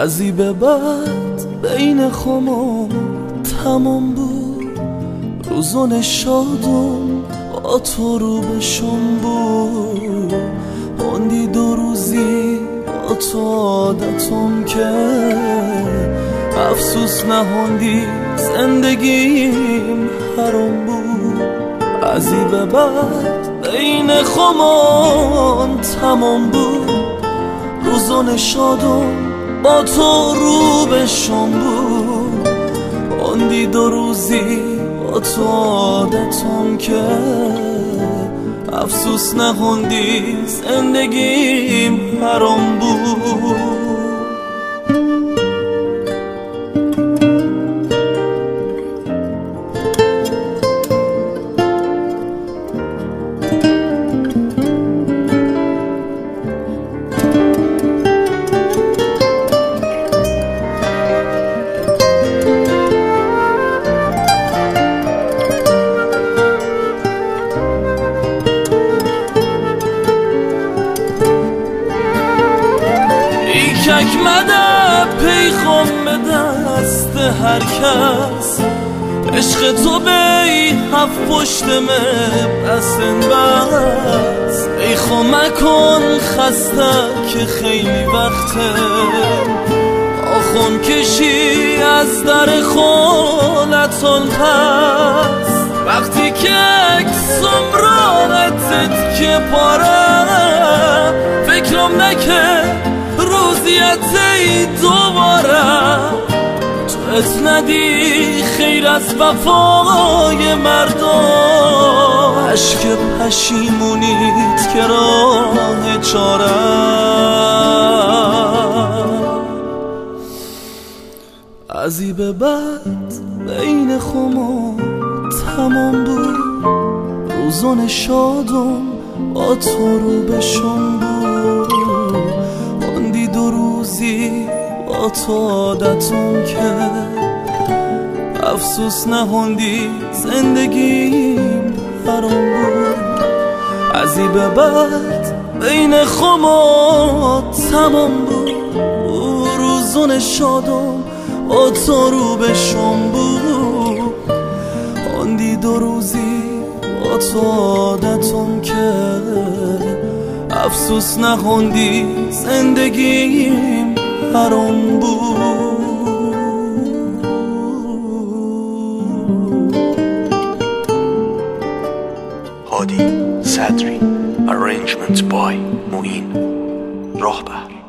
ازی به بعد بین خما تمام بود، روزون شادم با تو رو به شم بود. موندی 2 روزی با تو عادتم که افسوس نهوندی زندگیم حرام بود. ازی به بعد بین خمان تمام بود، روزون شادم با تو رو به شم بود. موندی 2 روزی با تو عادتم که افسوس نخوندی زندگیم حرام بود. یک مده پیغام به دست هر کس، عشق تو بی هفت پشتمه بسن بس. ای خو مکن خسته که خیلی وقته آخون کشی از در خونتون پس. وقتی که اکسم راحتت که پاره فکرم نکرد روزیتی دوباره تو اس ندی خیر از وفای مردم. عشق پشیمونیت که راه چاره ازی به بعد بین خما تمام بود، روزون شادم با تو رو به شم بود. موندی 2 روزی با تو عادتم که افسوس نهوندی زندگیم حرام بود. ازی به بعد بین خما تمام بود، روزون شادم با تو رو به شم بود. موندی 2 روزی با تو عادتم که افسوس نخوندی زندگیم حرام بود. هادی صدری Arrangement by معین راهبر.